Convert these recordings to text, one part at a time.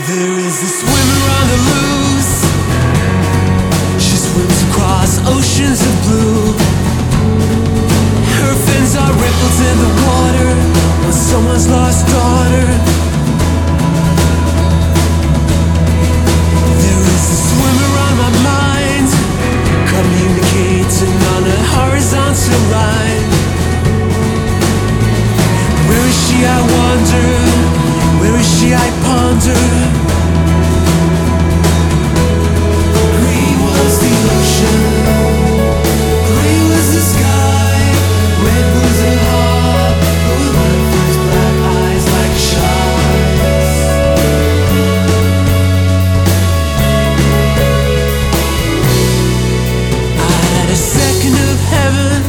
There is a swimmer on the loose. She swims across oceans of blue. Her fins are ripples in the water on someone's lost daughter. There is a swimmer on my mind, communicating on a horizontal line. Where is she, I wonder? Where is she, I ponder? Green was the ocean, green was the sky, red was her heart, blue were black eyes like sharks. I had a second of heaven,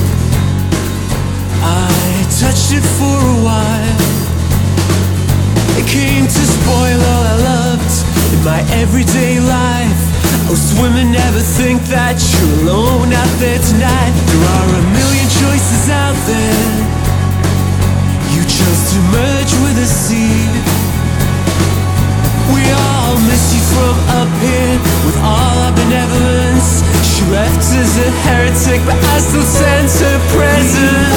I touched it for a while. It came to spoil all I loved in my everyday life. Oh, swimmer, never think that you're alone out there tonight. There are a million choices out there. You chose to merge with the sea. We all miss you from up here with all our benevolence. She left as a heretic, but I still sense her presence.